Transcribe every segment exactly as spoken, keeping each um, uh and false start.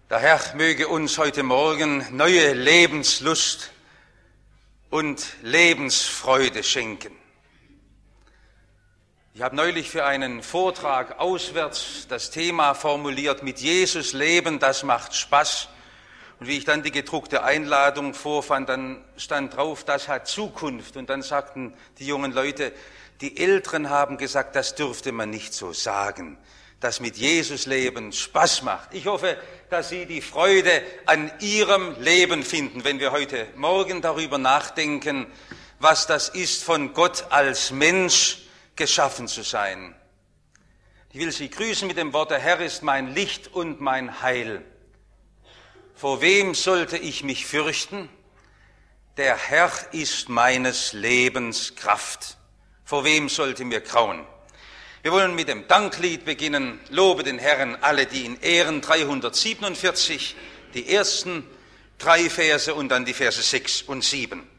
Der Herr möge uns heute Morgen neue Lebenslust und Lebensfreude schenken. Ich habe neulich für einen Vortrag auswärts das Thema formuliert: Mit Jesus leben, das macht Spaß. Und wie ich dann die gedruckte Einladung vorfand, dann stand drauf, das hat Zukunft. Und dann sagten die jungen Leute, die Älteren haben gesagt, das dürfte man nicht so sagen, dass mit Jesus leben Spaß macht. Ich hoffe, dass Sie die Freude an Ihrem Leben finden, wenn wir heute Morgen darüber nachdenken, was das ist, von Gott als Mensch geschaffen zu sein. Ich will Sie grüßen mit dem Wort: Der Herr ist mein Licht und mein Heil. Vor wem sollte ich mich fürchten? Der Herr ist meines Lebens Kraft. Vor wem sollte mir grauen? Wir wollen mit dem Danklied beginnen. Lobe den Herrn, alle, die ihn ehren. dreihundertsiebenundvierzig, die ersten drei Verse und dann die Verse sechs und sieben.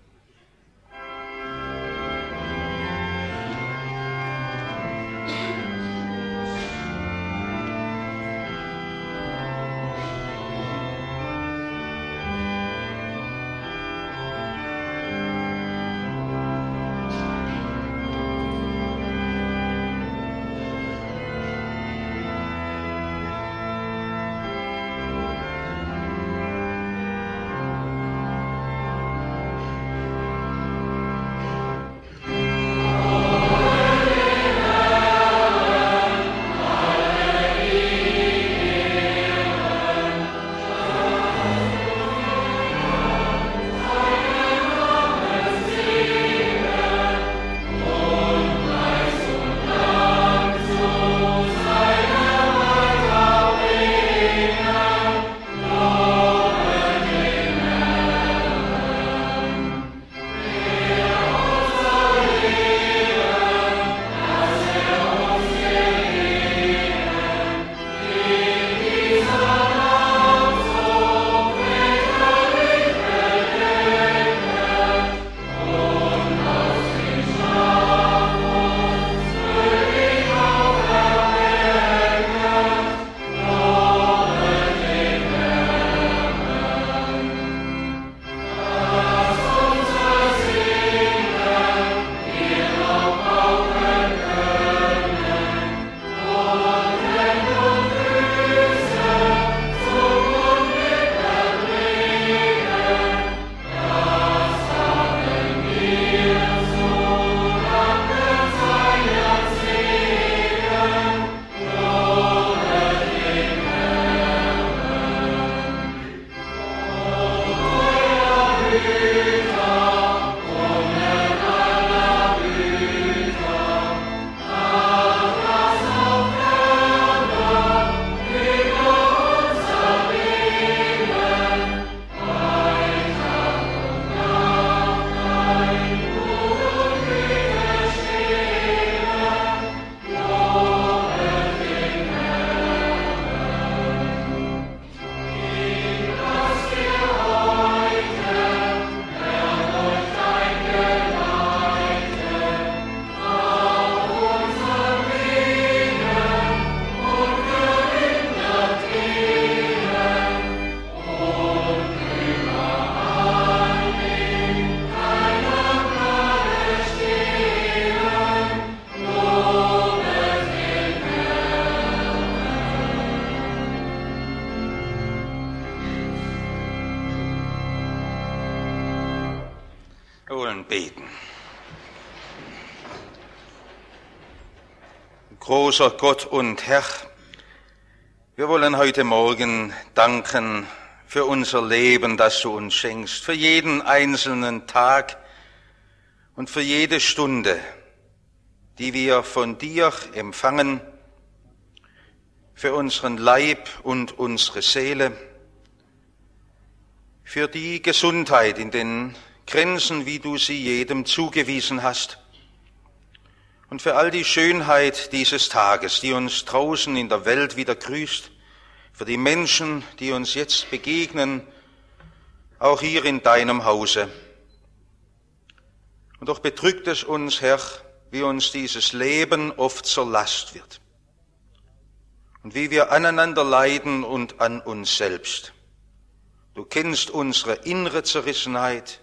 Großer Gott und Herr, wir wollen heute Morgen danken für unser Leben, das du uns schenkst, für jeden einzelnen Tag und für jede Stunde, die wir von dir empfangen, für unseren Leib und unsere Seele, für die Gesundheit in den Grenzen, wie du sie jedem zugewiesen hast, und für all die Schönheit dieses Tages, die uns draußen in der Welt wieder grüßt, für die Menschen, die uns jetzt begegnen, auch hier in deinem Hause. Und doch bedrückt es uns, Herr, wie uns dieses Leben oft zur Last wird. und wie wir aneinander leiden und an uns selbst. Du kennst unsere innere Zerrissenheit,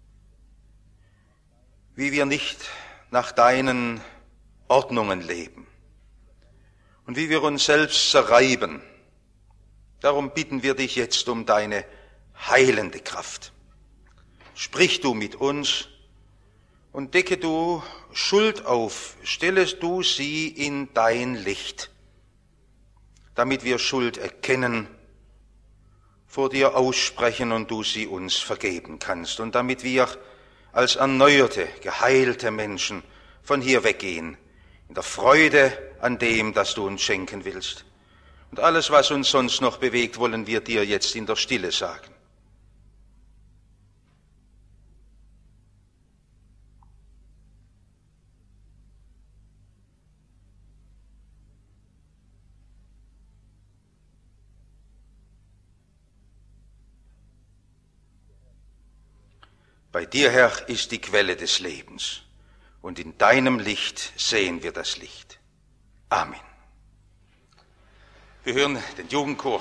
wie wir nicht nach deinen Ordnungen leben und wie wir uns selbst zerreiben. Darum bitten wir dich jetzt um deine heilende Kraft. Sprich du mit uns und decke du Schuld auf, stellest du sie in dein Licht, damit wir Schuld erkennen, vor dir aussprechen und du sie uns vergeben kannst und damit wir als erneuerte, geheilte Menschen von hier weggehen, in der Freude an dem, das du uns schenken willst. Und alles, was uns sonst noch bewegt, wollen wir dir jetzt in der Stille sagen. Bei dir, Herr, ist die Quelle des Lebens, und in deinem Licht sehen wir das Licht. Amen. Wir hören den Jugendchor.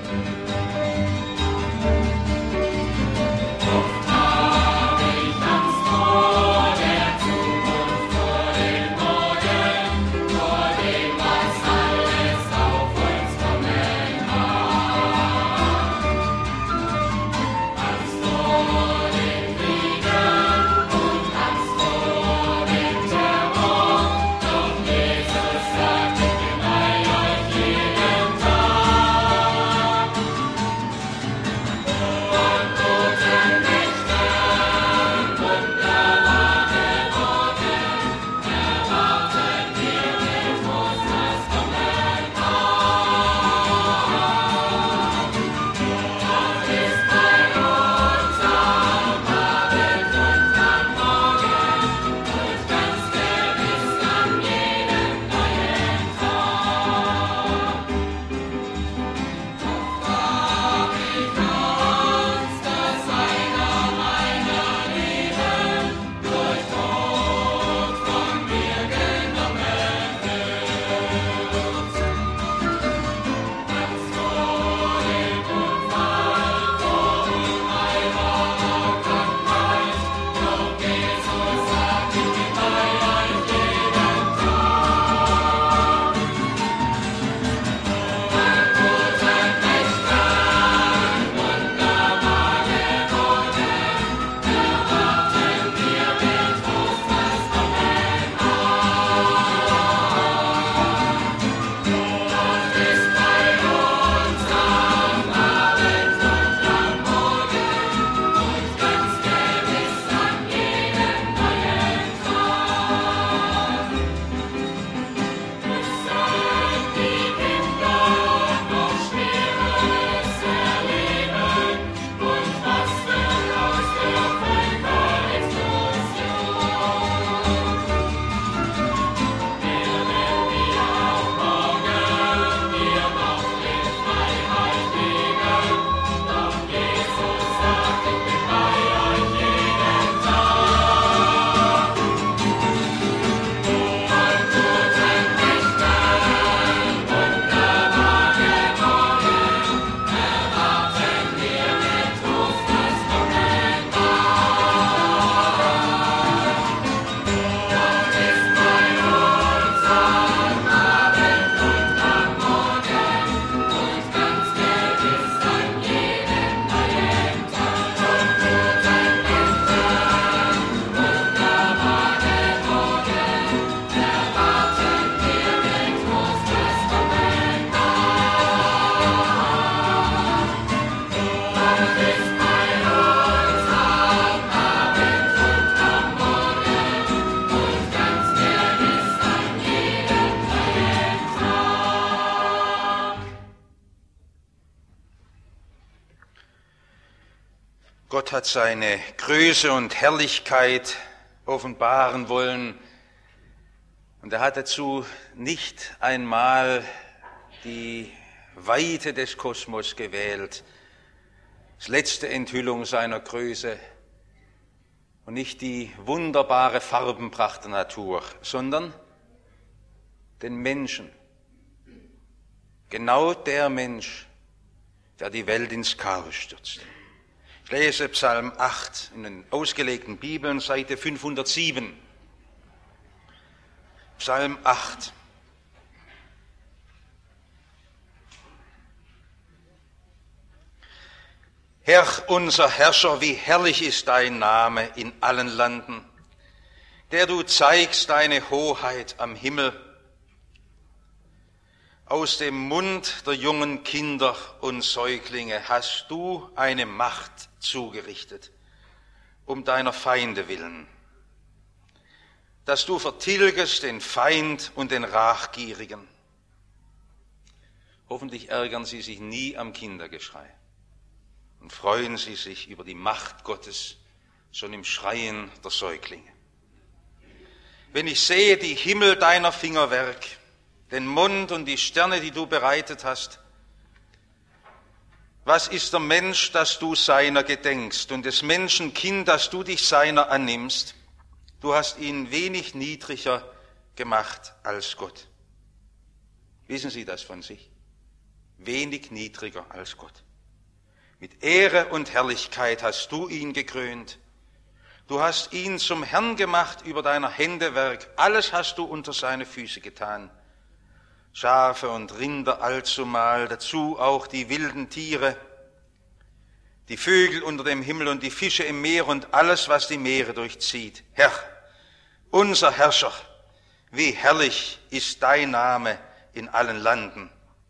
Oft habe ich an Gott hat seine Größe und Herrlichkeit offenbaren wollen. Und er hat dazu nicht einmal die Weite des Kosmos gewählt, das letzte Enthüllung seiner Größe, und nicht die wunderbare Farbenpracht der Natur, sondern den Menschen. Genau der Mensch, der die Welt ins Chaos stürzt. Ich lese Psalm acht in den ausgelegten Bibeln, Seite fünfhundertsieben. Psalm acht. Herr, unser Herrscher, wie herrlich ist dein Name in allen Landen, der du zeigst deine Hoheit am Himmel. Aus dem Mund der jungen Kinder und Säuglinge hast du eine Macht zugerichtet, um deiner Feinde willen, dass du vertilgest den Feind und den Rachgierigen. Hoffentlich ärgern sie sich nie am Kindergeschrei und freuen sie sich über die Macht Gottes schon im Schreien der Säuglinge. Wenn ich sehe die Himmel deiner Fingerwerk, den Mond und die Sterne, die du bereitet hast, was ist der Mensch, dass du seiner gedenkst, und des Menschen Kind, dass du dich seiner annimmst? Du hast ihn wenig niedriger gemacht als Gott. Wissen Sie das von sich? Wenig niedriger als Gott. Mit Ehre und Herrlichkeit hast du ihn gekrönt. Du hast ihn zum Herrn gemacht über deiner Hände Werk. Alles hast du unter seine Füße getan. Schafe und Rinder allzumal, dazu auch die wilden Tiere, die Vögel unter dem Himmel und die Fische im Meer und alles, was die Meere durchzieht. Herr, unser Herrscher, wie herrlich ist dein Name in allen Landen.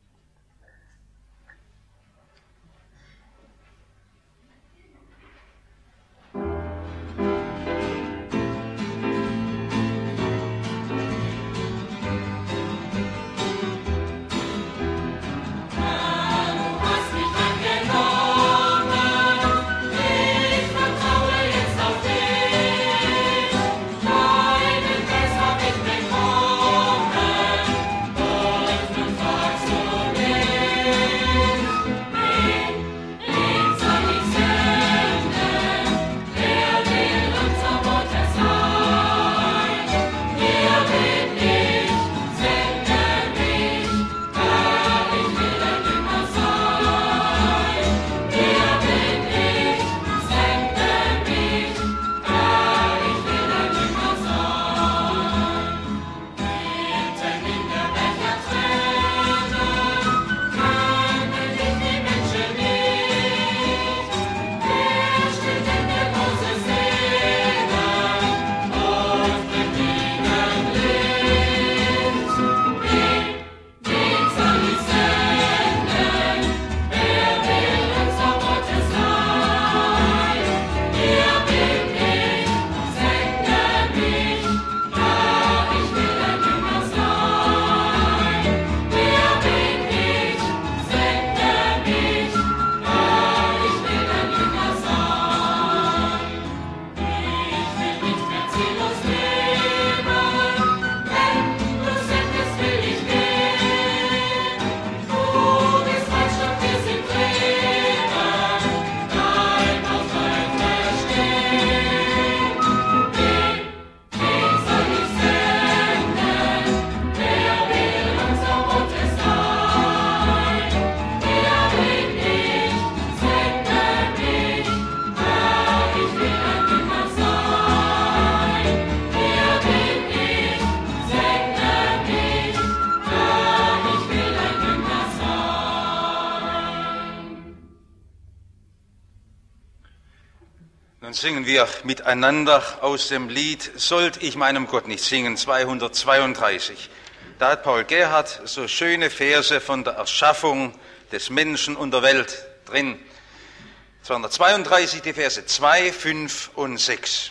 Singen wir miteinander aus dem Lied Sollt ich meinem Gott nicht singen, zweihundertzweiunddreißig. Da hat Paul Gerhardt so schöne Verse von der Erschaffung des Menschen und der Welt drin. zweihundertzweiunddreißig, die Verse zwei, fünf und sechs.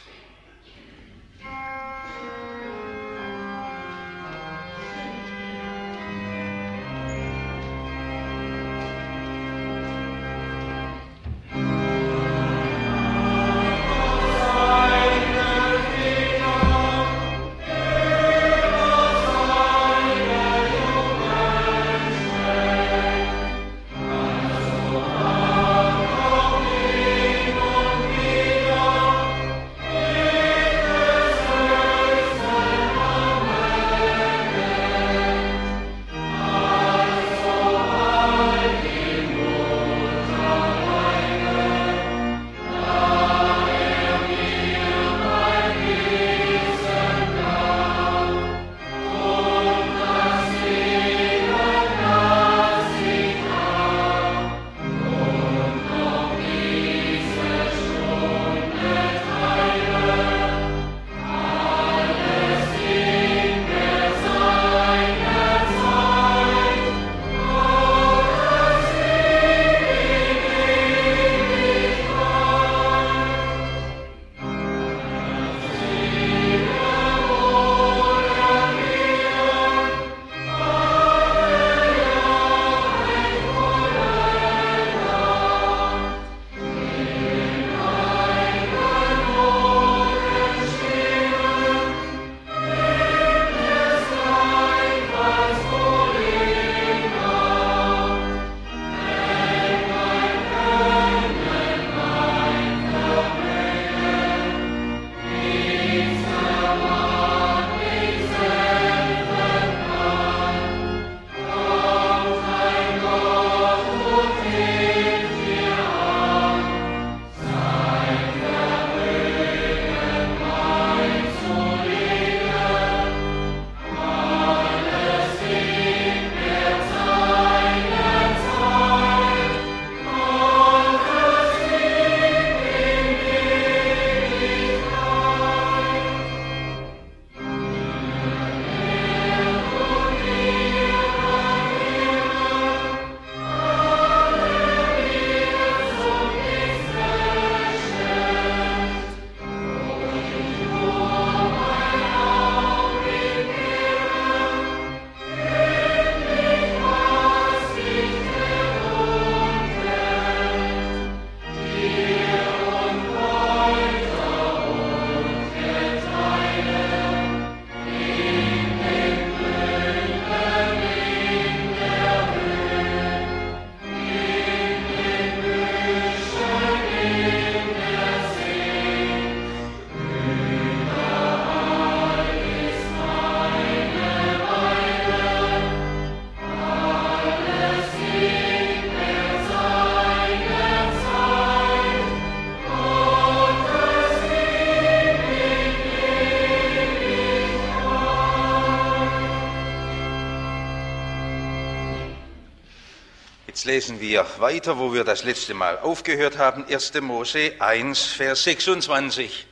Jetzt lesen wir weiter, wo wir das letzte Mal aufgehört haben, erster Mose eins, Vers sechsundzwanzig.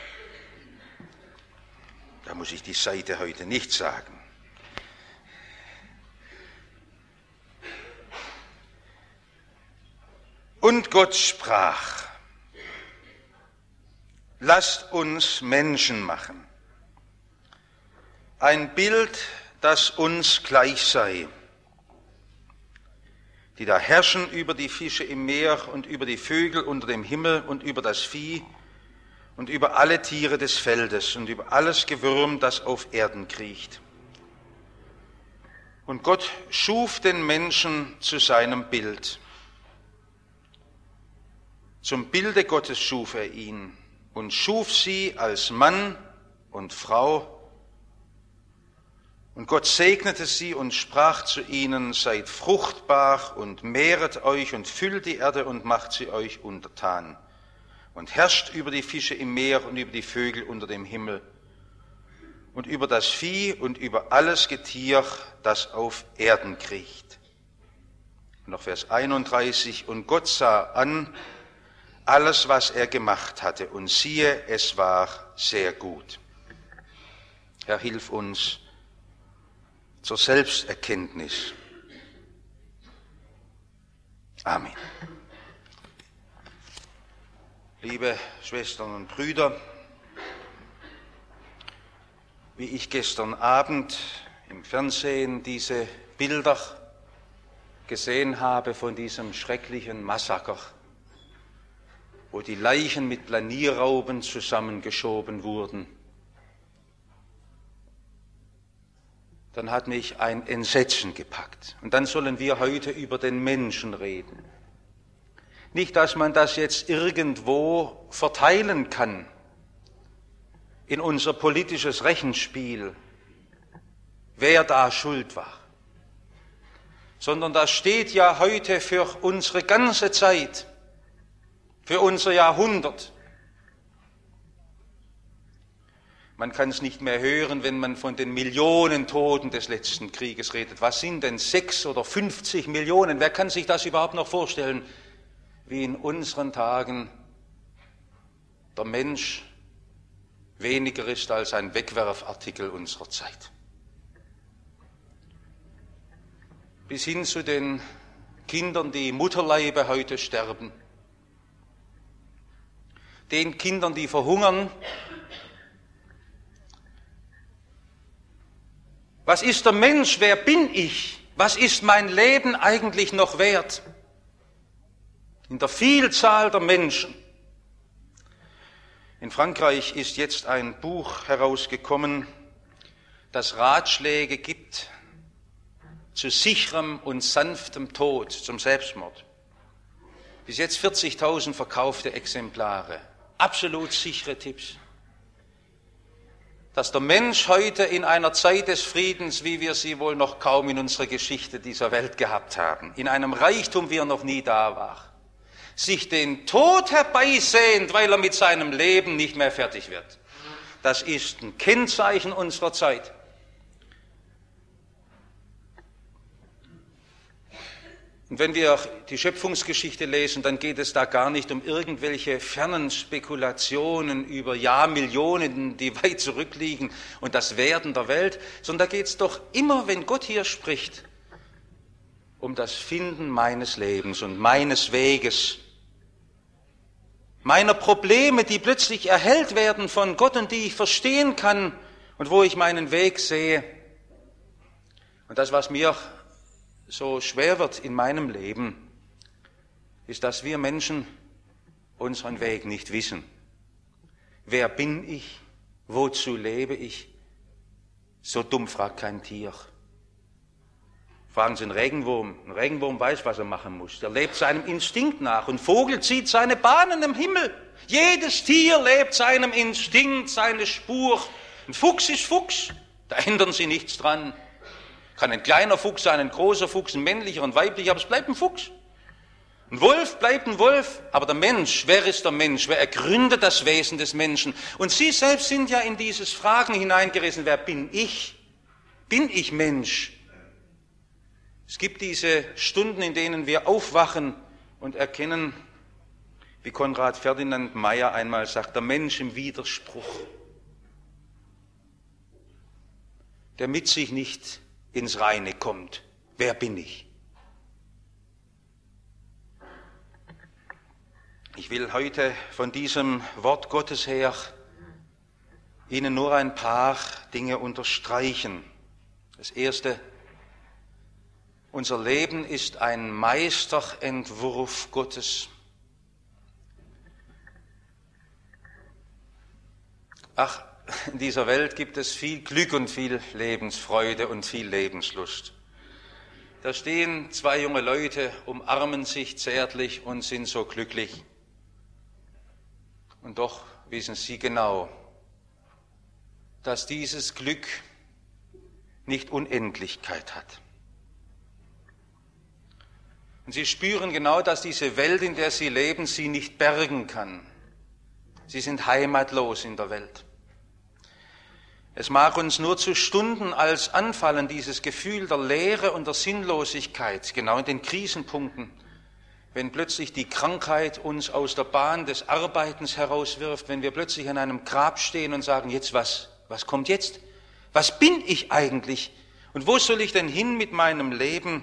Da muss ich die Seite heute nicht sagen. Und Gott sprach: Lasst uns Menschen machen, ein Bild, das uns gleich sei, die da herrschen über die Fische im Meer und über die Vögel unter dem Himmel und über das Vieh und über alle Tiere des Feldes und über alles Gewürm, das auf Erden kriecht. Und Gott schuf den Menschen zu seinem Bild. Zum Bilde Gottes schuf er ihn und schuf sie als Mann und Frau. Und Gott segnete sie und sprach zu ihnen: Seid fruchtbar und mehret euch und füllt die Erde und macht sie euch untertan und herrscht über die Fische im Meer und über die Vögel unter dem Himmel und über das Vieh und über alles Getier, das auf Erden kriecht. Und noch Vers einunddreißig: Und Gott sah an alles, was er gemacht hatte, und siehe, es war sehr gut. Herr, hilf uns zur Selbsterkenntnis. Amen. Liebe Schwestern und Brüder, wie ich gestern Abend im Fernsehen diese Bilder gesehen habe von diesem schrecklichen Massaker, wo die Leichen mit Planierrauben zusammengeschoben wurden, dann hat mich ein Entsetzen gepackt. Und dann sollen wir heute über den Menschen reden. Nicht, dass man das jetzt irgendwo verteilen kann in unser politisches Rechenspiel, wer da schuld war, sondern das steht ja heute für unsere ganze Zeit, für unser Jahrhundert. Man kann es nicht mehr hören, wenn man von den Millionen Toten des letzten Krieges redet. Was sind denn sechs oder fünfzig Millionen? Wer kann sich das überhaupt noch vorstellen, wie in unseren Tagen der Mensch weniger ist als ein Wegwerfartikel unserer Zeit? Bis hin zu den Kindern, die im Mutterleibe heute sterben, den Kindern, die verhungern. Was ist der Mensch? Wer bin ich? Was ist mein Leben eigentlich noch wert? In der Vielzahl der Menschen. In Frankreich ist jetzt ein Buch herausgekommen, das Ratschläge gibt zu sicherem und sanftem Tod, zum Selbstmord. Bis jetzt vierzigtausend verkaufte Exemplare. Absolut sichere Tipps. Dass der Mensch heute in einer Zeit des Friedens, wie wir sie wohl noch kaum in unserer Geschichte dieser Welt gehabt haben, in einem Reichtum, wie er noch nie da war, sich den Tod herbeisehnt, weil er mit seinem Leben nicht mehr fertig wird. Das ist ein Kennzeichen unserer Zeit. Und wenn wir die Schöpfungsgeschichte lesen, dann geht es da gar nicht um irgendwelche fernen Spekulationen über Jahrmillionen, die weit zurückliegen und das Werden der Welt, sondern da geht es doch immer, wenn Gott hier spricht, um das Finden meines Lebens und meines Weges, meiner Probleme, die plötzlich erhellt werden von Gott und die ich verstehen kann und wo ich meinen Weg sehe. Und das, was mir so schwer wird in meinem Leben, ist, dass wir Menschen unseren Weg nicht wissen. Wer bin ich? Wozu lebe ich? So dumm fragt kein Tier. Fragen Sie einen Regenwurm. Ein Regenwurm weiß, was er machen muss. Der lebt seinem Instinkt nach. Und ein Vogel zieht seine Bahnen im Himmel. Jedes Tier lebt seinem Instinkt, seine Spur. Ein Fuchs ist Fuchs. Da ändern Sie nichts dran. Kann ein kleiner Fuchs sein, ein großer Fuchs, ein männlicher, ein weiblicher, aber es bleibt ein Fuchs. Ein Wolf bleibt ein Wolf, aber der Mensch, wer ist der Mensch? Wer ergründet das Wesen des Menschen? Und Sie selbst sind ja in dieses Fragen hineingerissen, wer bin ich? Bin ich Mensch? Es gibt diese Stunden, in denen wir aufwachen und erkennen, wie Konrad Ferdinand Meyer einmal sagt, der Mensch im Widerspruch, der mit sich nicht ins Reine kommt. Wer bin ich? Ich will heute von diesem Wort Gottes her Ihnen nur ein paar Dinge unterstreichen. Das Erste: Unser Leben ist ein Meisterentwurf Gottes. Ach, in dieser Welt gibt es viel Glück und viel Lebensfreude und viel Lebenslust. Da stehen zwei junge Leute, umarmen sich zärtlich und sind so glücklich. Und doch wissen sie genau, dass dieses Glück nicht Unendlichkeit hat. Und sie spüren genau, dass diese Welt, in der sie leben, sie nicht bergen kann. Sie sind heimatlos in der Welt. Es mag uns nur zu Stunden als anfallen, dieses Gefühl der Leere und der Sinnlosigkeit, genau in den Krisenpunkten, wenn plötzlich die Krankheit uns aus der Bahn des Arbeitens herauswirft, wenn wir plötzlich an einem Grab stehen und sagen, jetzt was, was kommt jetzt? Was bin ich eigentlich? Und wo soll ich denn hin mit meinem Leben?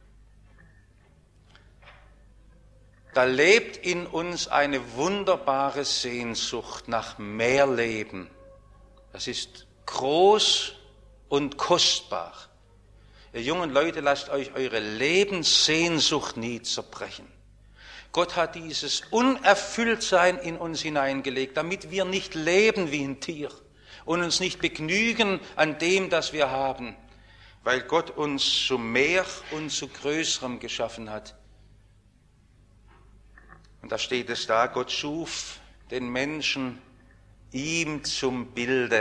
Da lebt in uns eine wunderbare Sehnsucht nach mehr Leben. Das ist groß und kostbar. Ihr jungen Leute, lasst euch eure Lebenssehnsucht nie zerbrechen. Gott hat dieses Unerfülltsein in uns hineingelegt, damit wir nicht leben wie ein Tier und uns nicht begnügen an dem, das wir haben, weil Gott uns zu mehr und zu Größerem geschaffen hat. Und da steht es da, Gott schuf den Menschen ihm zum Bilde.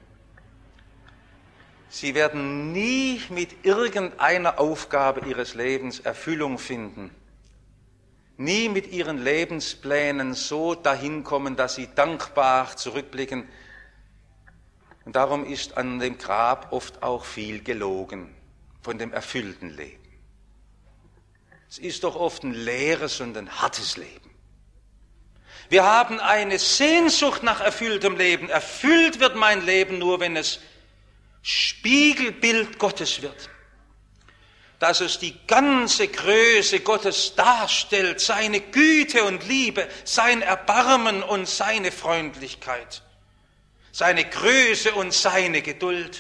Sie werden nie mit irgendeiner Aufgabe ihres Lebens Erfüllung finden, nie mit ihren Lebensplänen so dahin kommen, dass sie dankbar zurückblicken. Und darum ist an dem Grab oft auch viel gelogen von dem erfüllten Leben. Es ist doch oft ein leeres und ein hartes Leben. Wir haben eine Sehnsucht nach erfülltem Leben. Erfüllt wird mein Leben nur, wenn es Spiegelbild Gottes wird. Dass es die ganze Größe Gottes darstellt, seine Güte und Liebe, sein Erbarmen und seine Freundlichkeit, seine Größe und seine Geduld.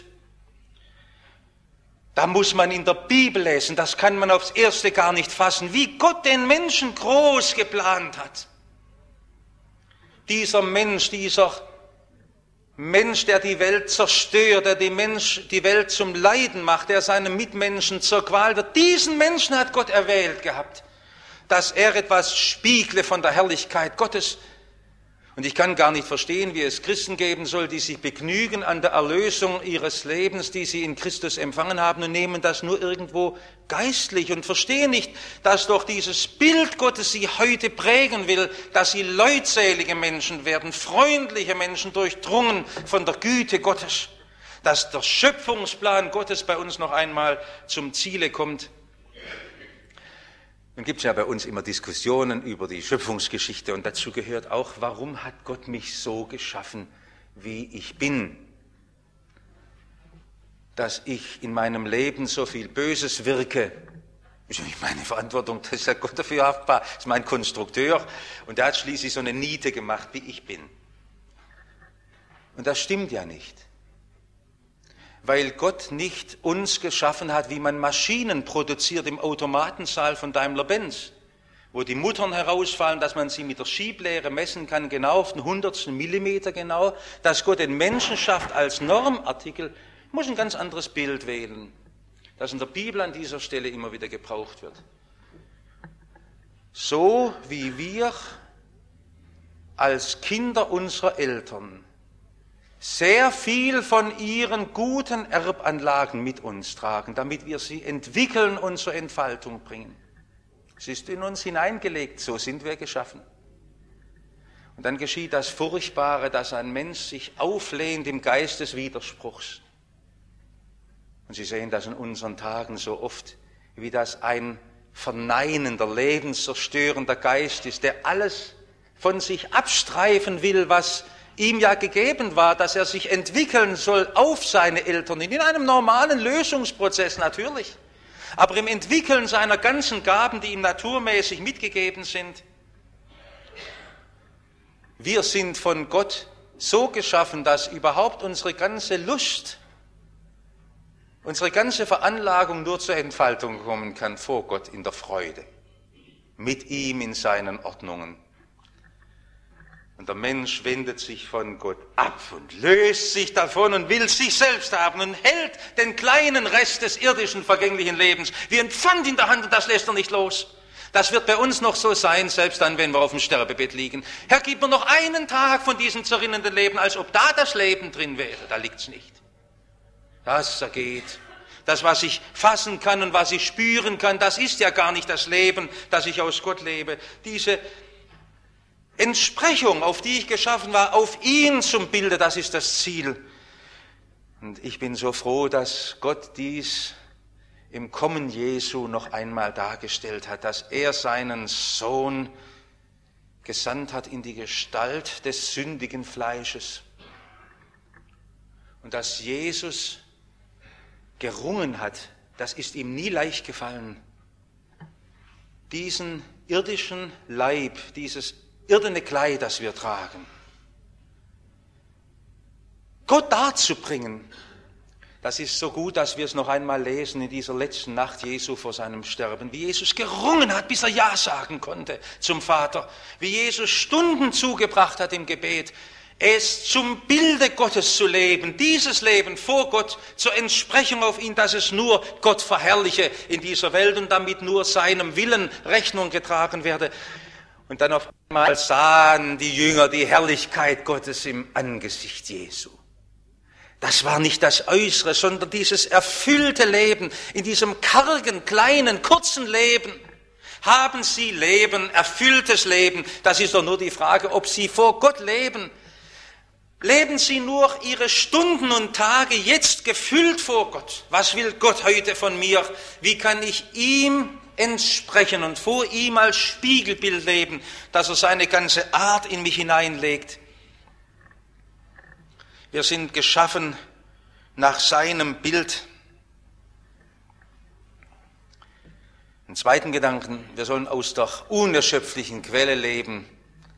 Da muss man in der Bibel lesen, das kann man aufs Erste gar nicht fassen, wie Gott den Menschen groß geplant hat. Dieser Mensch, dieser Mensch, der die Welt zerstört, der die, Mensch, die Welt zum Leiden macht, der seinem Mitmenschen zur Qual wird, diesen Menschen hat Gott erwählt gehabt, dass er etwas spiegle von der Herrlichkeit Gottes. Und ich kann gar nicht verstehen, wie es Christen geben soll, die sich begnügen an der Erlösung ihres Lebens, die sie in Christus empfangen haben und nehmen das nur irgendwo geistlich und verstehen nicht, dass doch dieses Bild Gottes sie heute prägen will, dass sie leutselige Menschen werden, freundliche Menschen, durchdrungen von der Güte Gottes, dass der Schöpfungsplan Gottes bei uns noch einmal zum Ziele kommt. Nun gibt es ja bei uns immer Diskussionen über die Schöpfungsgeschichte und dazu gehört auch, warum hat Gott mich so geschaffen, wie ich bin? Dass ich in meinem Leben so viel Böses wirke, ist ja nicht meine Verantwortung, das ist ja Gott dafür haftbar, das ist mein Konstrukteur und der hat schließlich so eine Niete gemacht, wie ich bin. Und das stimmt ja nicht. Weil Gott nicht uns geschaffen hat, wie man Maschinen produziert im Automatensaal von Daimler-Benz, wo die Muttern herausfallen, dass man sie mit der Schieblehre messen kann, genau auf den hundertsten Millimeter genau, dass Gott den Menschen schafft als Normartikel, muss ein ganz anderes Bild wählen, das in der Bibel an dieser Stelle immer wieder gebraucht wird. So wie wir als Kinder unserer Eltern sehr viel von ihren guten Erbanlagen mit uns tragen, damit wir sie entwickeln und zur Entfaltung bringen. Es ist in uns hineingelegt, so sind wir geschaffen. Und dann geschieht das Furchtbare, dass ein Mensch sich auflehnt im Geist des Widerspruchs. Und Sie sehen das in unseren Tagen so oft, wie das ein verneinender, lebenszerstörender Geist ist, der alles von sich abstreifen will, was ihm ja gegeben war, dass er sich entwickeln soll auf seine Eltern, in einem normalen Lösungsprozess natürlich, aber im Entwickeln seiner ganzen Gaben, die ihm naturmäßig mitgegeben sind. Wir sind von Gott so geschaffen, dass überhaupt unsere ganze Lust, unsere ganze Veranlagung nur zur Entfaltung kommen kann vor Gott in der Freude, mit ihm in seinen Ordnungen. Und der Mensch wendet sich von Gott ab und löst sich davon und will sich selbst haben und hält den kleinen Rest des irdischen, vergänglichen Lebens wie ein Pfand in der Hand und das lässt er nicht los. Das wird bei uns noch so sein, selbst dann, wenn wir auf dem Sterbebett liegen. Herr, gib mir noch einen Tag von diesem zerrinnenden Leben, als ob da das Leben drin wäre. Da liegt's nicht. Das zergeht. Das, was ich fassen kann und was ich spüren kann, das ist ja gar nicht das Leben, das ich aus Gott lebe. Diese Entsprechung, auf die ich geschaffen war, auf ihn zum Bilde, das ist das Ziel. Und ich bin so froh, dass Gott dies im Kommen Jesu noch einmal dargestellt hat, dass er seinen Sohn gesandt hat in die Gestalt des sündigen Fleisches und dass Jesus gerungen hat, das ist ihm nie leicht gefallen, diesen irdischen Leib, dieses irdene Kleid, das wir tragen, Gott darzubringen. Das ist so gut, dass wir es noch einmal lesen in dieser letzten Nacht Jesu vor seinem Sterben, wie Jesus gerungen hat, bis er Ja sagen konnte zum Vater, wie Jesus Stunden zugebracht hat im Gebet, es zum Bilde Gottes zu leben, dieses Leben vor Gott zur Entsprechung auf ihn, dass es nur Gott verherrliche in dieser Welt und damit nur seinem Willen Rechnung getragen werde. Und dann auf einmal sahen die Jünger die Herrlichkeit Gottes im Angesicht Jesu. Das war nicht das Äußere, sondern dieses erfüllte Leben, in diesem kargen, kleinen, kurzen Leben. Haben Sie Leben, erfülltes Leben? Das ist doch nur die Frage, ob Sie vor Gott leben. Leben Sie nur Ihre Stunden und Tage jetzt gefüllt vor Gott? Was will Gott heute von mir? Wie kann ich ihm entsprechen und vor ihm als Spiegelbild leben, dass er seine ganze Art in mich hineinlegt? Wir sind geschaffen nach seinem Bild. Einen zweiten Gedanken, wir sollen aus der unerschöpflichen Quelle leben.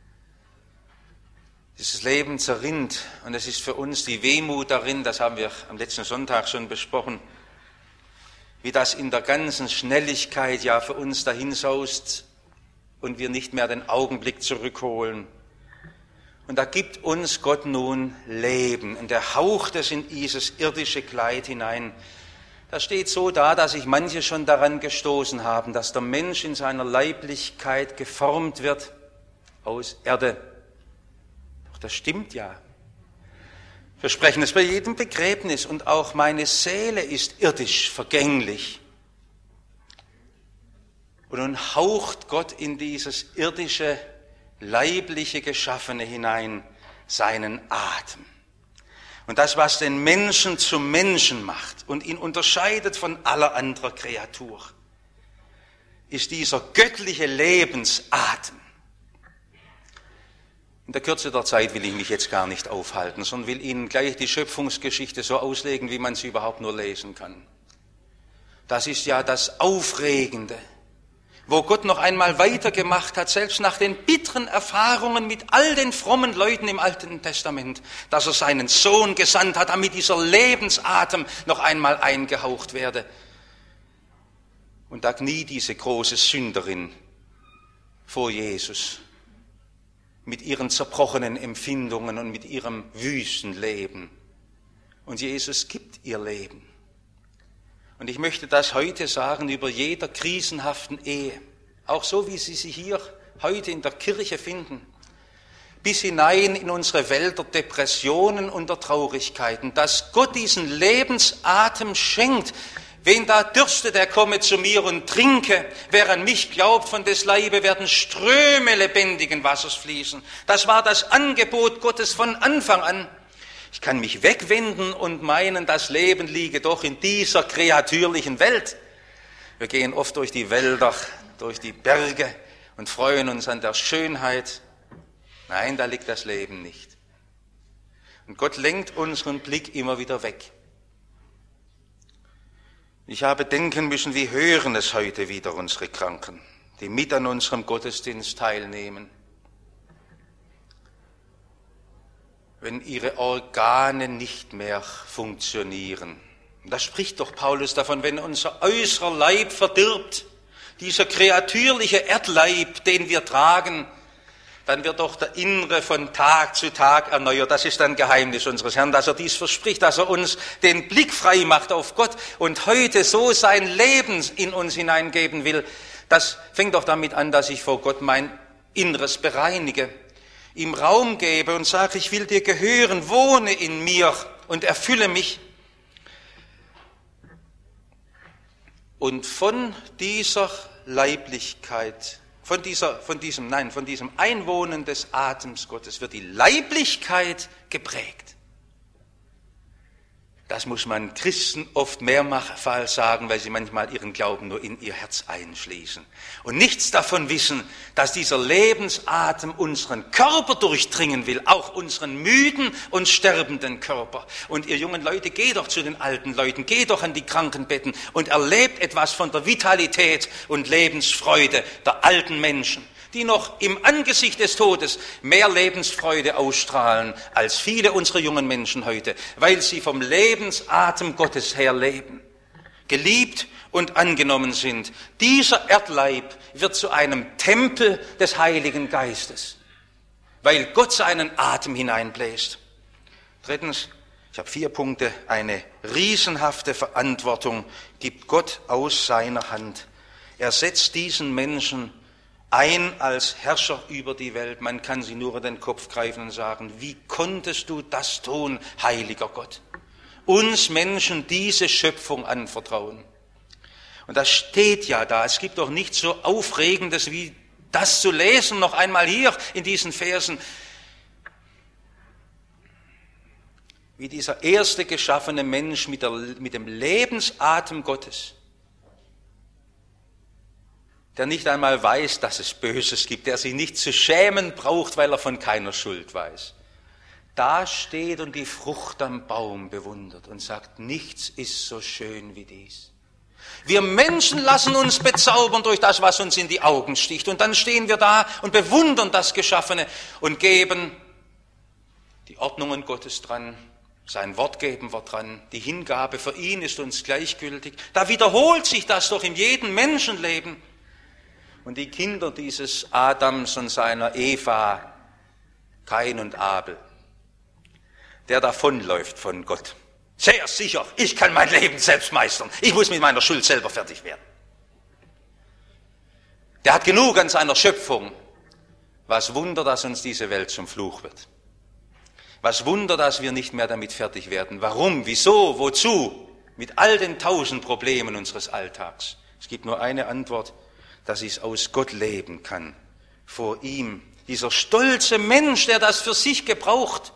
Dieses Leben zerrinnt und es ist für uns die Wehmut darin, das haben wir am letzten Sonntag schon besprochen, wie das in der ganzen Schnelligkeit ja für uns dahinsaust und wir nicht mehr den Augenblick zurückholen. Und da gibt uns Gott nun Leben und er haucht es in dieses irdische Kleid hinein. Das steht so da, dass sich manche schon daran gestoßen haben, dass der Mensch in seiner Leiblichkeit geformt wird aus Erde. Doch das stimmt ja. Wir sprechen es bei jedem Begräbnis und auch meine Seele ist irdisch, vergänglich. Und nun haucht Gott in dieses irdische, leibliche Geschaffene hinein seinen Atem. Und das, was den Menschen zum Menschen macht und ihn unterscheidet von aller anderer Kreatur, ist dieser göttliche Lebensatem. In der Kürze der Zeit will ich mich jetzt gar nicht aufhalten, sondern will Ihnen gleich die Schöpfungsgeschichte so auslegen, wie man sie überhaupt nur lesen kann. Das ist ja das Aufregende, wo Gott noch einmal weitergemacht hat, selbst nach den bitteren Erfahrungen mit all den frommen Leuten im Alten Testament, dass er seinen Sohn gesandt hat, damit dieser Lebensatem noch einmal eingehaucht werde. Und da kniet diese große Sünderin vor Jesus mit ihren zerbrochenen Empfindungen und mit ihrem wüsten Leben. Und Jesus gibt ihr Leben. Und ich möchte das heute sagen über jeder krisenhaften Ehe, auch so wie Sie sie hier heute in der Kirche finden, bis hinein in unsere Welt der Depressionen und der Traurigkeiten, dass Gott diesen Lebensatem schenkt. Wen da dürstet, der komme zu mir und trinke. Wer an mich glaubt, von des Leibe werden Ströme lebendigen Wassers fließen. Das war das Angebot Gottes von Anfang an. Ich kann mich wegwenden und meinen, das Leben liege doch in dieser kreatürlichen Welt. Wir gehen oft durch die Wälder, durch die Berge und freuen uns an der Schönheit. Nein, da liegt das Leben nicht. Und Gott lenkt unseren Blick immer wieder weg. Ich habe denken müssen, wie hören es heute wieder unsere Kranken, die mit an unserem Gottesdienst teilnehmen. Wenn ihre Organe nicht mehr funktionieren. Da spricht doch Paulus davon, wenn unser äußerer Leib verdirbt, dieser kreatürliche Erdleib, den wir tragen, dann wird doch der Innere von Tag zu Tag erneuert. Das ist ein Geheimnis unseres Herrn, dass er dies verspricht, dass er uns den Blick frei macht auf Gott und heute so sein Leben in uns hineingeben will. Das fängt doch damit an, dass ich vor Gott mein Inneres bereinige, ihm Raum gebe und sage, ich will dir gehören, wohne in mir und erfülle mich. Und von dieser Leiblichkeit, von dieser, von diesem, nein, von diesem Einwohnen des Atems Gottes wird die Leiblichkeit geprägt. Das muss man Christen oft mehrmals sagen, weil sie manchmal ihren Glauben nur in ihr Herz einschließen und nichts davon wissen, dass dieser Lebensatem unseren Körper durchdringen will, auch unseren müden und sterbenden Körper. Und ihr jungen Leute, geht doch zu den alten Leuten, geht doch an die Krankenbetten und erlebt etwas von der Vitalität und Lebensfreude der alten Menschen, die noch im Angesicht des Todes mehr Lebensfreude ausstrahlen als viele unserer jungen Menschen heute, weil sie vom Lebensatem Gottes her leben, geliebt und angenommen sind. Dieser Erdleib wird zu einem Tempel des Heiligen Geistes, weil Gott seinen Atem hineinbläst. Drittens, ich habe vier Punkte, eine riesenhafte Verantwortung gibt Gott aus seiner Hand. Er setzt diesen Menschen ein als Herrscher über die Welt. Man kann sie nur an den Kopf greifen und sagen, wie konntest du das tun, heiliger Gott? Uns Menschen diese Schöpfung anvertrauen. Und das steht ja da. Es gibt doch nichts so Aufregendes, wie das zu lesen, noch einmal hier in diesen Versen. Wie dieser erste geschaffene Mensch mit, der, mit dem Lebensatem Gottes, der nicht einmal weiß, dass es Böses gibt, der sich nicht zu schämen braucht, weil er von keiner Schuld weiß, da steht und die Frucht am Baum bewundert und sagt, nichts ist so schön wie dies. Wir Menschen lassen uns bezaubern durch das, was uns in die Augen sticht. Und dann stehen wir da und bewundern das Geschaffene und geben die Ordnungen Gottes dran, sein Wort geben wir dran, die Hingabe für ihn ist uns gleichgültig. Da wiederholt sich das doch in jedem Menschenleben. Und die Kinder dieses Adams und seiner Eva, Kain und Abel, der davonläuft von Gott. Sehr sicher, ich kann mein Leben selbst meistern. Ich muss mit meiner Schuld selber fertig werden. Der hat genug an seiner Schöpfung. Was Wunder, dass uns diese Welt zum Fluch wird. Was Wunder, dass wir nicht mehr damit fertig werden. Warum, wieso, wozu? Mit all den tausend Problemen unseres Alltags. Es gibt nur eine Antwort, dass ich es aus Gott leben kann, vor ihm. Dieser stolze Mensch, der das für sich gebraucht.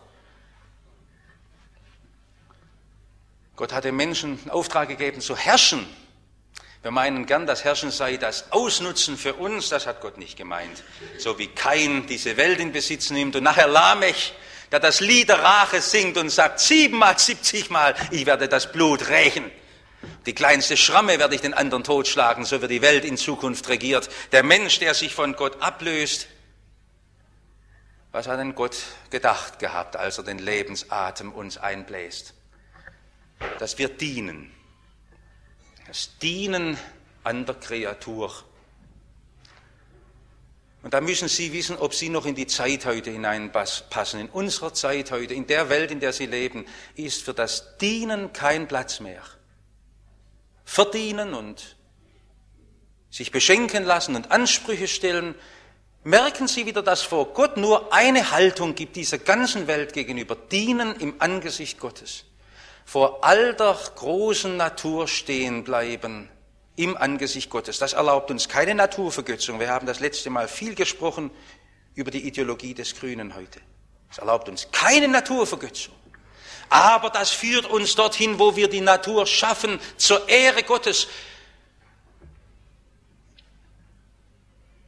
Gott hat dem Menschen einen Auftrag gegeben, zu herrschen. Wir meinen gern, das Herrschen sei das Ausnutzen für uns, das hat Gott nicht gemeint. So wie Kain diese Welt in Besitz nimmt und nachher Lamech, der das Lied der Rache singt und sagt, siebenmal, siebzigmal, ich werde das Blut rächen. Die kleinste Schramme werde ich den anderen totschlagen, so wird die Welt in Zukunft regiert. Der Mensch, der sich von Gott ablöst, was hat denn Gott gedacht gehabt, als er den Lebensatem uns einbläst? Dass wir dienen. Das Dienen an der Kreatur. Und da müssen Sie wissen, ob Sie noch in die Zeit heute hineinpassen. In unserer Zeit heute, in der Welt, in der Sie leben, ist für das Dienen kein Platz mehr. Verdienen und sich beschenken lassen und Ansprüche stellen, merken Sie wieder, dass vor Gott nur eine Haltung gibt, dieser ganzen Welt gegenüber, dienen im Angesicht Gottes. Vor all der großen Natur stehen bleiben im Angesicht Gottes. Das erlaubt uns keine Naturvergötzung. Wir haben das letzte Mal viel gesprochen über die Ideologie des Grünen heute. Es erlaubt uns keine Naturvergötzung. Aber das führt uns dorthin, wo wir die Natur schaffen, zur Ehre Gottes.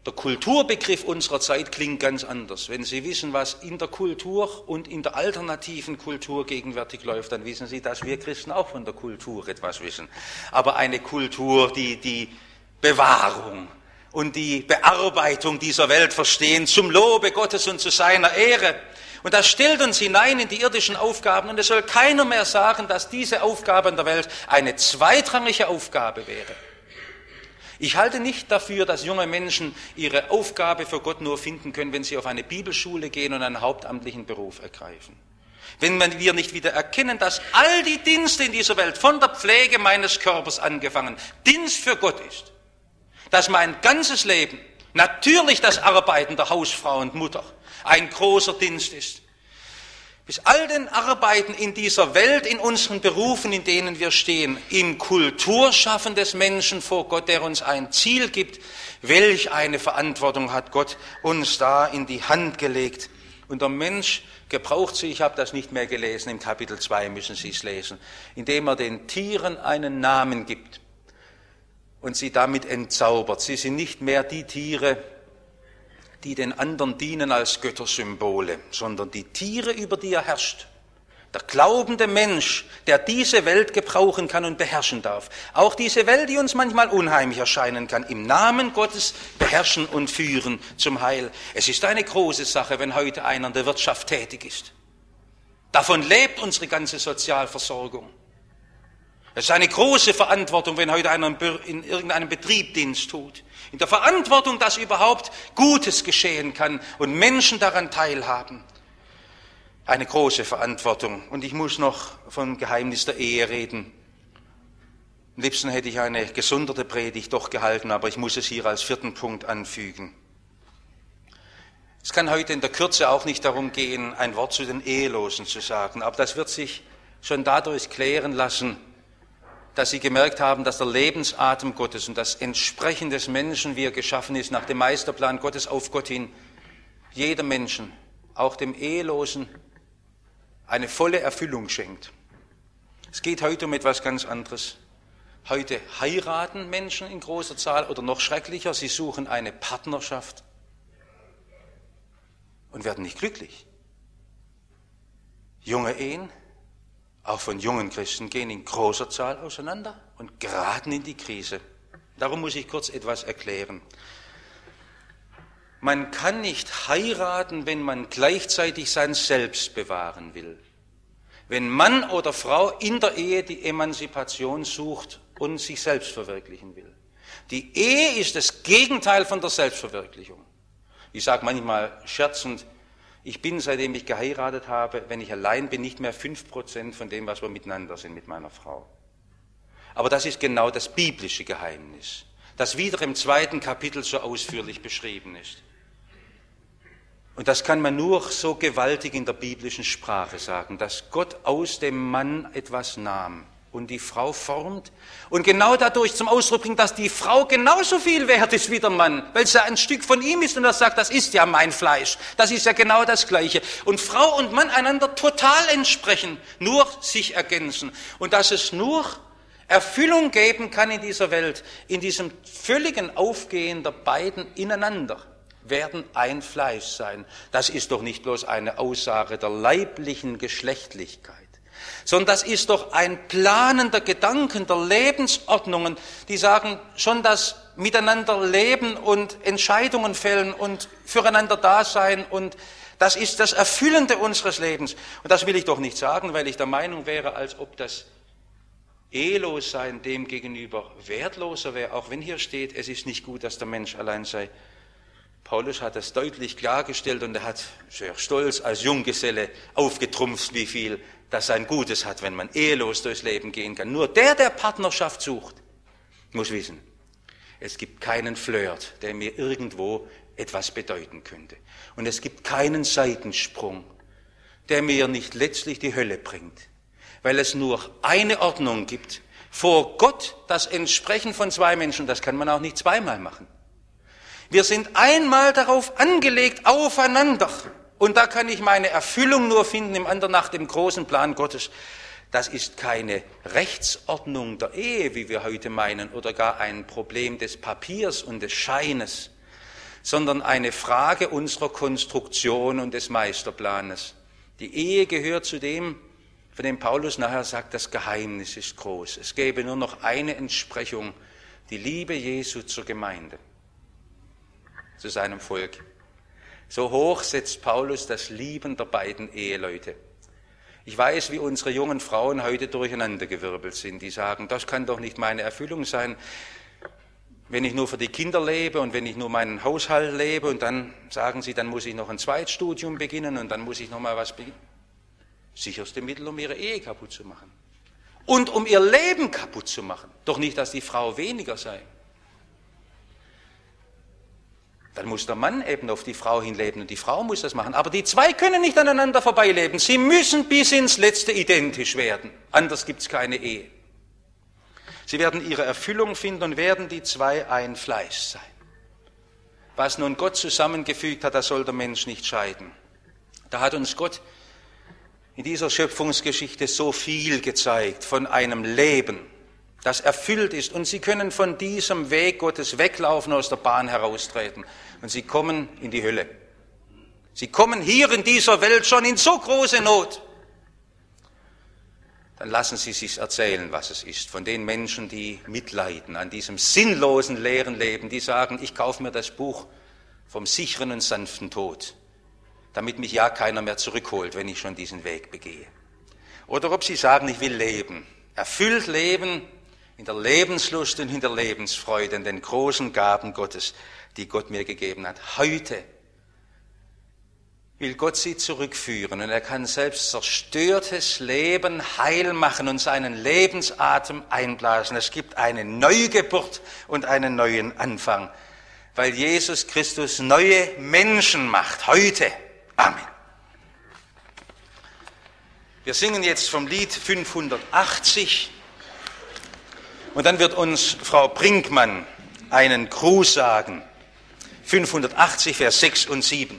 Der Kulturbegriff unserer Zeit klingt ganz anders. Wenn Sie wissen, was in der Kultur und in der alternativen Kultur gegenwärtig läuft, dann wissen Sie, dass wir Christen auch von der Kultur etwas wissen. Aber eine Kultur, die die Bewahrung und die Bearbeitung dieser Welt verstehen, zum Lobe Gottes und zu seiner Ehre. Und das stellt uns hinein in die irdischen Aufgaben. Und es soll keiner mehr sagen, dass diese Aufgabe in der Welt eine zweitrangige Aufgabe wäre. Ich halte nicht dafür, dass junge Menschen ihre Aufgabe für Gott nur finden können, wenn sie auf eine Bibelschule gehen und einen hauptamtlichen Beruf ergreifen. Wenn wir nicht wieder erkennen, dass all die Dienste in dieser Welt, von der Pflege meines Körpers angefangen, Dienst für Gott ist. Dass mein ganzes Leben, natürlich das Arbeiten der Hausfrau und Mutter, ein großer Dienst ist. Bis all den Arbeiten in dieser Welt, in unseren Berufen, in denen wir stehen, im Kulturschaffen des Menschen vor Gott, der uns ein Ziel gibt, welch eine Verantwortung hat Gott uns da in die Hand gelegt. Und der Mensch gebraucht sie, ich habe das nicht mehr gelesen, im Kapitel zwei müssen Sie es lesen, indem er den Tieren einen Namen gibt und sie damit entzaubert. Sie sind nicht mehr die Tiere, die den anderen dienen als Göttersymbole, sondern die Tiere, über die er herrscht. Der glaubende Mensch, der diese Welt gebrauchen kann und beherrschen darf. Auch diese Welt, die uns manchmal unheimlich erscheinen kann, im Namen Gottes beherrschen und führen zum Heil. Es ist eine große Sache, wenn heute einer in der Wirtschaft tätig ist. Davon lebt unsere ganze Sozialversorgung. Es ist eine große Verantwortung, wenn heute einer in irgendeinem Betrieb Dienst tut. In der Verantwortung, dass überhaupt Gutes geschehen kann und Menschen daran teilhaben. Eine große Verantwortung. Und ich muss noch vom Geheimnis der Ehe reden. Am liebsten hätte ich eine gesonderte Predigt doch gehalten, aber ich muss es hier als vierten Punkt anfügen. Es kann heute in der Kürze auch nicht darum gehen, ein Wort zu den Ehelosen zu sagen, aber das wird sich schon dadurch klären lassen, dass sie gemerkt haben, dass der Lebensatem Gottes und das Entsprechen des Menschen, wie er geschaffen ist, nach dem Meisterplan Gottes auf Gott hin, jedem Menschen, auch dem Ehelosen, eine volle Erfüllung schenkt. Es geht heute um etwas ganz anderes. Heute heiraten Menschen in großer Zahl oder noch schrecklicher, sie suchen eine Partnerschaft und werden nicht glücklich. Junge Ehen, auch von jungen Christen, gehen in großer Zahl auseinander und geraten in die Krise. Darum muss ich kurz etwas erklären. Man kann nicht heiraten, wenn man gleichzeitig sein Selbst bewahren will. Wenn Mann oder Frau in der Ehe die Emanzipation sucht und sich selbst verwirklichen will. Die Ehe ist das Gegenteil von der Selbstverwirklichung. Ich sage manchmal scherzend, ich bin, seitdem ich geheiratet habe, wenn ich allein bin, nicht mehr fünf Prozent von dem, was wir miteinander sind mit meiner Frau. Aber das ist genau das biblische Geheimnis, das wieder im zweiten Kapitel so ausführlich beschrieben ist. Und das kann man nur so gewaltig in der biblischen Sprache sagen, dass Gott aus dem Mann etwas nahm und die Frau formt und genau dadurch zum Ausdruck bringt, dass die Frau genauso viel wert ist wie der Mann, weil sie ein Stück von ihm ist und er sagt, das ist ja mein Fleisch, das ist ja genau das Gleiche. Und Frau und Mann einander total entsprechen, nur sich ergänzen und dass es nur Erfüllung geben kann in dieser Welt, in diesem völligen Aufgehen der beiden ineinander. Werden ein Fleisch sein. Das ist doch nicht bloß eine Aussage der leiblichen Geschlechtlichkeit, sondern das ist doch ein Planen der Gedanken, der Lebensordnungen, die sagen schon das Miteinander leben und Entscheidungen fällen und füreinander da sein und das ist das Erfüllende unseres Lebens. Und das will ich doch nicht sagen, weil ich der Meinung wäre, als ob das Ehelossein dem gegenüber wertloser wäre, auch wenn hier steht, es ist nicht gut, dass der Mensch allein sei. Paulus hat das deutlich klargestellt und er hat sehr stolz als Junggeselle aufgetrumpft, wie viel das sein Gutes hat, wenn man ehelos durchs Leben gehen kann. Nur der, der Partnerschaft sucht, muss wissen, es gibt keinen Flirt, der mir irgendwo etwas bedeuten könnte. Und es gibt keinen Seitensprung, der mir nicht letztlich die Hölle bringt, weil es nur eine Ordnung gibt. Vor Gott das Entsprechen von zwei Menschen, das kann man auch nicht zweimal machen. Wir sind einmal darauf angelegt, aufeinander. Und da kann ich meine Erfüllung nur finden im anderen nach dem großen Plan Gottes. Das ist keine Rechtsordnung der Ehe, wie wir heute meinen, oder gar ein Problem des Papiers und des Scheines, sondern eine Frage unserer Konstruktion und des Meisterplanes. Die Ehe gehört zu dem, von dem Paulus nachher sagt, das Geheimnis ist groß. Es gäbe nur noch eine Entsprechung, die Liebe Jesu zur Gemeinde, zu seinem Volk. So hoch setzt Paulus das Lieben der beiden Eheleute. Ich weiß, wie unsere jungen Frauen heute durcheinandergewirbelt sind. Die sagen, das kann doch nicht meine Erfüllung sein, wenn ich nur für die Kinder lebe und wenn ich nur meinen Haushalt lebe. Und dann sagen sie, dann muss ich noch ein Zweitstudium beginnen und dann muss ich noch mal was beginnen. Sicherste Mittel, um ihre Ehe kaputt zu machen. Und um ihr Leben kaputt zu machen. Doch nicht, dass die Frau weniger sei. Dann muss der Mann eben auf die Frau hinleben und die Frau muss das machen. Aber die zwei können nicht aneinander vorbeileben. Sie müssen bis ins Letzte identisch werden. Anders gibt es keine Ehe. Sie werden ihre Erfüllung finden und werden die zwei ein Fleisch sein. Was nun Gott zusammengefügt hat, das soll der Mensch nicht scheiden. Da hat uns Gott in dieser Schöpfungsgeschichte so viel gezeigt von einem Leben, das erfüllt ist. Und sie können von diesem Weg Gottes weglaufen, aus der Bahn heraustreten. Und sie kommen in die Hölle. Sie kommen hier in dieser Welt schon in so große Not. Dann lassen Sie sich erzählen, was es ist, von den Menschen, die mitleiden an diesem sinnlosen, leeren Leben, die sagen, ich kaufe mir das Buch vom sicheren und sanften Tod, damit mich ja keiner mehr zurückholt, wenn ich schon diesen Weg begehe. Oder ob Sie sagen, ich will leben, erfüllt leben, in der Lebenslust und in der Lebensfreude, in den großen Gaben Gottes, die Gott mir gegeben hat. Heute will Gott sie zurückführen und er kann selbst zerstörtes Leben heil machen und seinen Lebensatem einblasen. Es gibt eine Neugeburt und einen neuen Anfang, weil Jesus Christus neue Menschen macht. Heute. Amen. Wir singen jetzt vom Lied fünfhundertachtzig. Und dann wird uns Frau Brinkmann einen Gruß sagen. fünfhundertachtzig, Vers sechs und sieben.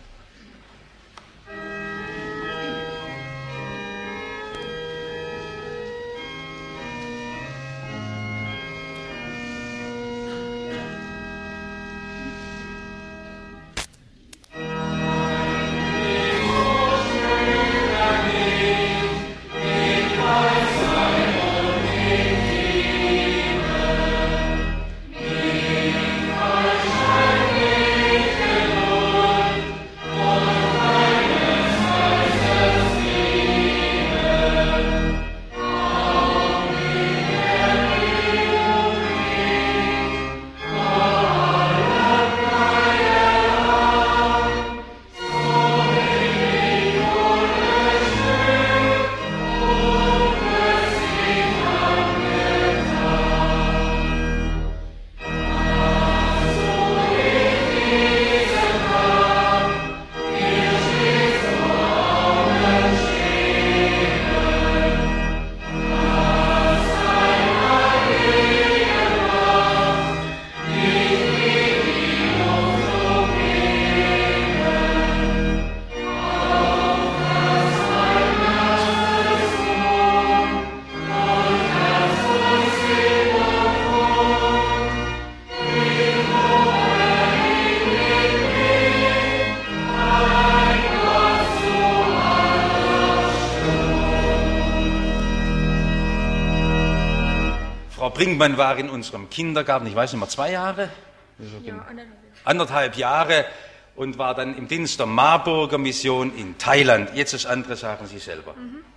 Brinkmann war in unserem Kindergarten, ich weiß nicht mehr, zwei Jahre? Ja, anderthalb Jahre und war dann im Dienst der Marburger Mission in Thailand. Jetzt das andere sagen Sie selber.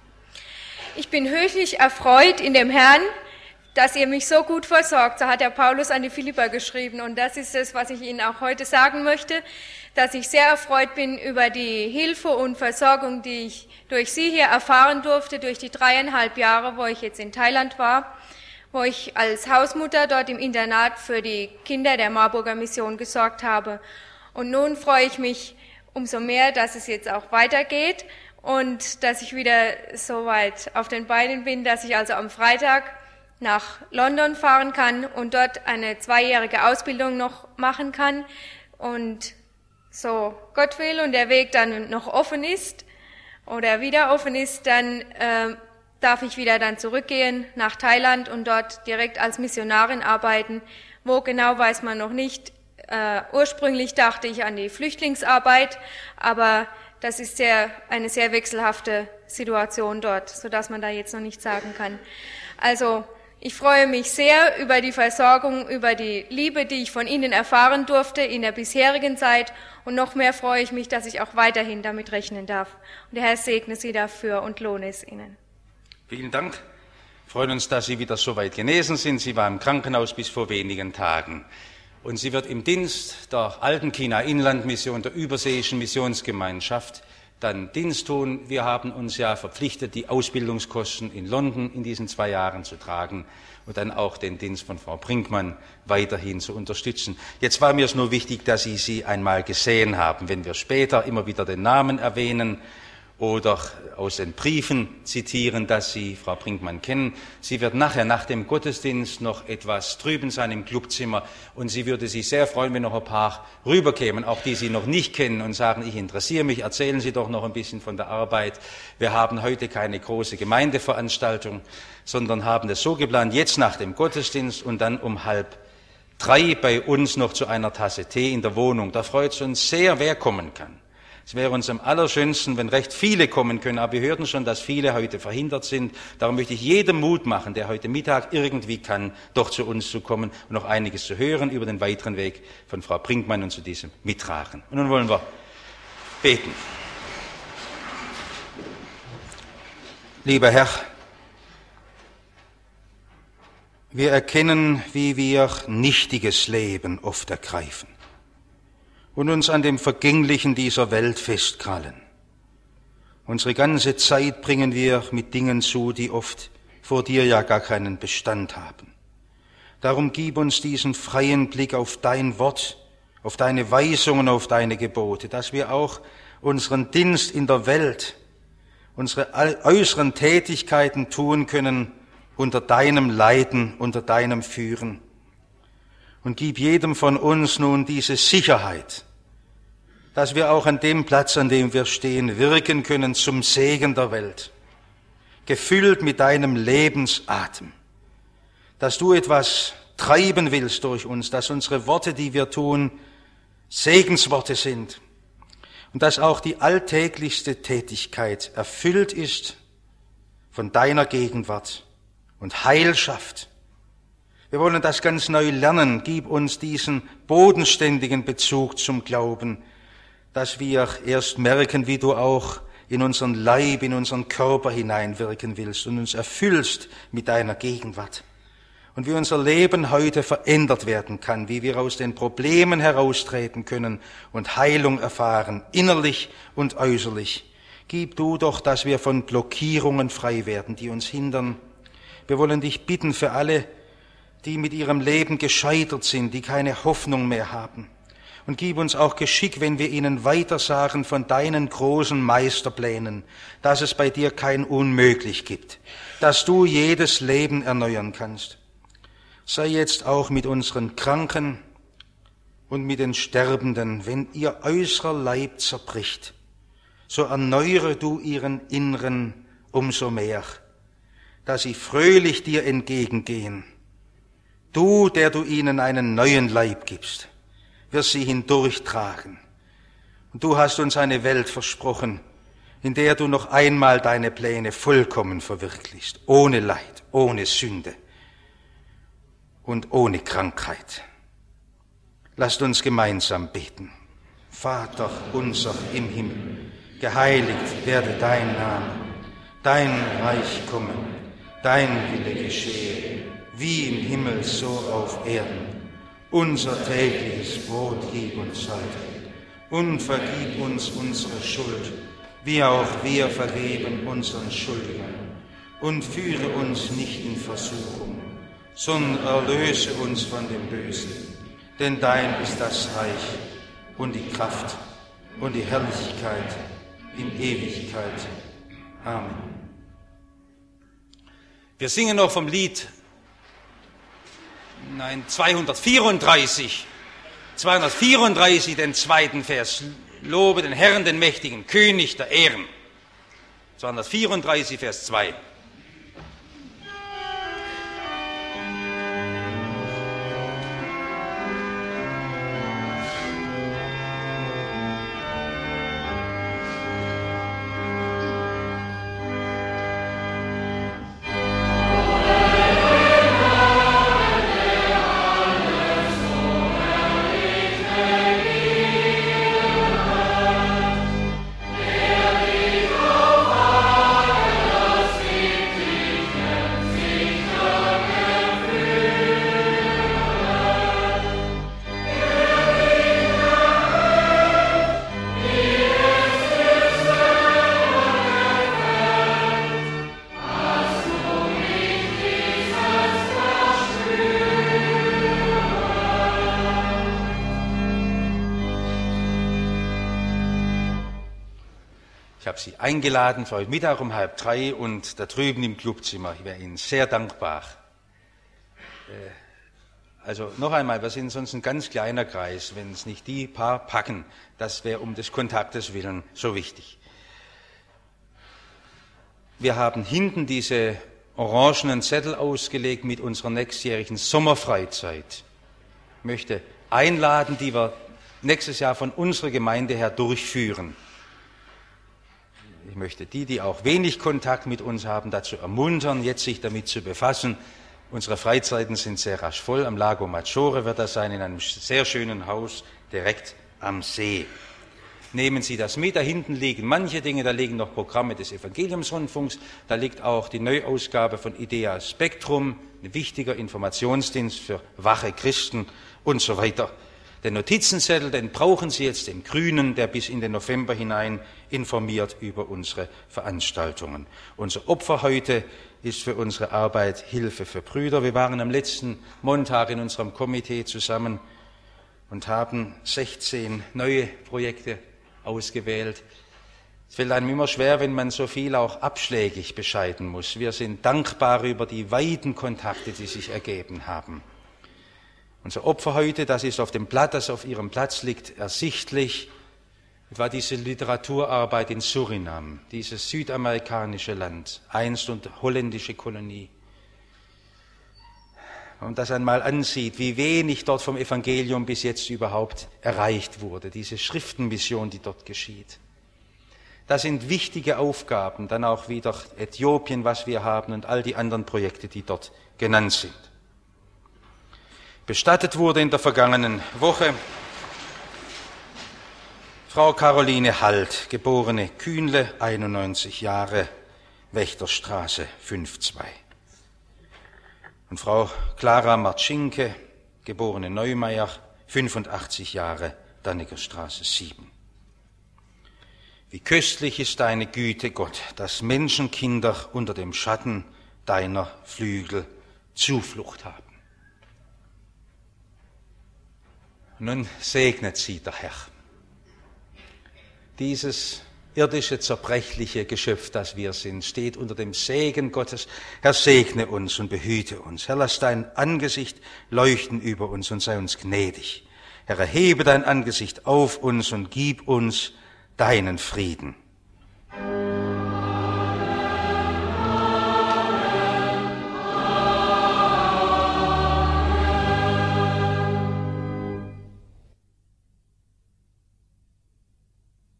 Ich bin höchlich erfreut in dem Herrn, dass ihr mich so gut versorgt. So hat der Paulus an die Philipper geschrieben. Und das ist es, was ich Ihnen auch heute sagen möchte, dass ich sehr erfreut bin über die Hilfe und Versorgung, die ich durch Sie hier erfahren durfte, durch die dreieinhalb Jahre, wo ich jetzt in Thailand war, wo ich als Hausmutter dort im Internat für die Kinder der Marburger Mission gesorgt habe. Und nun freue ich mich umso mehr, dass es jetzt auch weitergeht und dass ich wieder so weit auf den Beinen bin, dass ich also am Freitag nach London fahren kann und dort eine zweijährige Ausbildung noch machen kann. Und so Gott will und der Weg dann noch offen ist oder wieder offen ist, dann äh, darf ich wieder dann zurückgehen nach Thailand und dort direkt als Missionarin arbeiten. Wo genau, weiß man noch nicht. Äh, ursprünglich dachte ich an die Flüchtlingsarbeit, aber das ist sehr, eine sehr wechselhafte Situation dort, sodass man da jetzt noch nicht sagen kann. Also ich freue mich sehr über die Versorgung, über die Liebe, die ich von Ihnen erfahren durfte in der bisherigen Zeit. Und noch mehr freue ich mich, dass ich auch weiterhin damit rechnen darf. Und der Herr segne Sie dafür und lohne es Ihnen. Vielen Dank. Wir freuen uns, dass Sie wieder so weit genesen sind. Sie war im Krankenhaus bis vor wenigen Tagen. Und sie wird im Dienst der Alten-China-Inland-Mission, der Überseeischen Missionsgemeinschaft, dann Dienst tun. Wir haben uns ja verpflichtet, die Ausbildungskosten in London in diesen zwei Jahren zu tragen und dann auch den Dienst von Frau Brinkmann weiterhin zu unterstützen. Jetzt war mir es nur wichtig, dass Sie sie einmal gesehen haben. Wenn wir später immer wieder den Namen erwähnen oder aus den Briefen zitieren, dass Sie Frau Brinkmann kennen. Sie wird nachher nach dem Gottesdienst noch etwas drüben sein im Clubzimmer und sie würde sich sehr freuen, wenn noch ein paar rüberkämen, auch die Sie noch nicht kennen und sagen, ich interessiere mich, erzählen Sie doch noch ein bisschen von der Arbeit. Wir haben heute keine große Gemeindeveranstaltung, sondern haben es so geplant, jetzt nach dem Gottesdienst und dann um halb drei bei uns noch zu einer Tasse Tee in der Wohnung. Da freut es uns sehr, wer kommen kann. Es wäre uns am allerschönsten, wenn recht viele kommen können, aber wir hörten schon, dass viele heute verhindert sind. Darum möchte ich jedem Mut machen, der heute Mittag irgendwie kann, doch zu uns zu kommen und noch einiges zu hören über den weiteren Weg von Frau Brinkmann und zu diesem mittragen. Und nun wollen wir beten. Lieber Herr, wir erkennen, wie wir nichtiges Leben oft ergreifen und uns an dem Vergänglichen dieser Welt festkrallen. Unsere ganze Zeit bringen wir mit Dingen zu, die oft vor dir ja gar keinen Bestand haben. Darum gib uns diesen freien Blick auf dein Wort, auf deine Weisungen, auf deine Gebote, dass wir auch unseren Dienst in der Welt, unsere äußeren Tätigkeiten tun können unter deinem Leiten, unter deinem Führen. Und gib jedem von uns nun diese Sicherheit, dass wir auch an dem Platz, an dem wir stehen, wirken können zum Segen der Welt, gefüllt mit deinem Lebensatem, dass du etwas treiben willst durch uns, dass unsere Worte, die wir tun, Segensworte sind und dass auch die alltäglichste Tätigkeit erfüllt ist von deiner Gegenwart und Heil schafft. Wir wollen das ganz neu lernen. Gib uns diesen bodenständigen Bezug zum Glauben, dass wir erst merken, wie du auch in unseren Leib, in unseren Körper hineinwirken willst und uns erfüllst mit deiner Gegenwart. Und wie unser Leben heute verändert werden kann, wie wir aus den Problemen heraustreten können und Heilung erfahren, innerlich und äußerlich. Gib du doch, dass wir von Blockierungen frei werden, die uns hindern. Wir wollen dich bitten für alle, die mit ihrem Leben gescheitert sind, die keine Hoffnung mehr haben. Und gib uns auch Geschick, wenn wir ihnen weitersagen von deinen großen Meisterplänen, dass es bei dir kein Unmöglich gibt, dass du jedes Leben erneuern kannst. Sei jetzt auch mit unseren Kranken und mit den Sterbenden, wenn ihr äußerer Leib zerbricht, so erneuere du ihren Inneren umso mehr, dass sie fröhlich dir entgegengehen. Du, der du ihnen einen neuen Leib gibst, wirst sie hindurchtragen. Und du hast uns eine Welt versprochen, in der du noch einmal deine Pläne vollkommen verwirklichst, ohne Leid, ohne Sünde und ohne Krankheit. Lasst uns gemeinsam beten. Vater unser im Himmel, geheiligt werde dein Name, dein Reich komme, dein Wille geschehe, wie im Himmel so auf Erden. Unser tägliches Brot gib uns heute und vergib uns unsere Schuld, wie auch wir vergeben unseren Schuldigern. Und führe uns nicht in Versuchung, sondern erlöse uns von dem Bösen. Denn dein ist das Reich und die Kraft und die Herrlichkeit in Ewigkeit. Amen. Wir singen noch vom Lied Nein, zweihundertvierunddreißig, zweihundertvierunddreißig, den zweiten Vers. Lobe den Herrn, den mächtigen König der Ehren. zweihundertvierunddreißig, Vers zwei. habe Sie eingeladen für heute Mittag um halb drei und da drüben im Clubzimmer. Ich wäre Ihnen sehr dankbar. Also noch einmal, wir sind sonst ein ganz kleiner Kreis. Wenn es nicht die paar packen, das wäre um des Kontaktes willen so wichtig. Wir haben hinten diese orangenen Zettel ausgelegt mit unserer nächstjährigen Sommerfreizeit. Ich möchte einladen, die wir nächstes Jahr von unserer Gemeinde her durchführen. Ich möchte die, die auch wenig Kontakt mit uns haben, dazu ermuntern, jetzt sich damit zu befassen. Unsere Freizeiten sind sehr rasch voll. Am Lago Maggiore wird das sein, in einem sehr schönen Haus direkt am See. Nehmen Sie das mit. Da hinten liegen manche Dinge, da liegen noch Programme des Evangeliumsrundfunks, da liegt auch die Neuausgabe von Idea Spektrum, ein wichtiger Informationsdienst für wache Christen und so weiter. Den Notizenzettel, den brauchen Sie jetzt im Grünen, der bis in den November hinein informiert über unsere Veranstaltungen. Unser Opfer heute ist für unsere Arbeit Hilfe für Brüder. Wir waren am letzten Montag in unserem Komitee zusammen und haben sechzehn neue Projekte ausgewählt. Es fällt einem immer schwer, wenn man so viel auch abschlägig bescheiden muss. Wir sind dankbar über die weiten Kontakte, die sich ergeben haben. Unser Opfer heute, das ist auf dem Blatt, das auf Ihrem Platz liegt, ersichtlich. Es war diese Literaturarbeit in Suriname, dieses südamerikanische Land, einst und holländische Kolonie. Wenn man das einmal ansieht, wie wenig dort vom Evangelium bis jetzt überhaupt erreicht wurde, diese Schriftenmission, die dort geschieht. Das sind wichtige Aufgaben, dann auch wieder Äthiopien, was wir haben und all die anderen Projekte, die dort genannt sind. Bestattet wurde in der vergangenen Woche Frau Caroline Halt, geborene Kühnle, einundneunzig Jahre, Wächterstraße fünf zwei. Und Frau Clara Marczynke, geborene Neumeier, fünfundachtzig Jahre, Dannegerstraße sieben. Wie köstlich ist deine Güte, Gott, dass Menschenkinder unter dem Schatten deiner Flügel Zuflucht haben. Nun segnet sie der Herr. Dieses irdische, zerbrechliche Geschöpf, das wir sind, steht unter dem Segen Gottes. Herr, segne uns und behüte uns. Herr, lass dein Angesicht leuchten über uns und sei uns gnädig. Herr, erhebe dein Angesicht auf uns und gib uns deinen Frieden.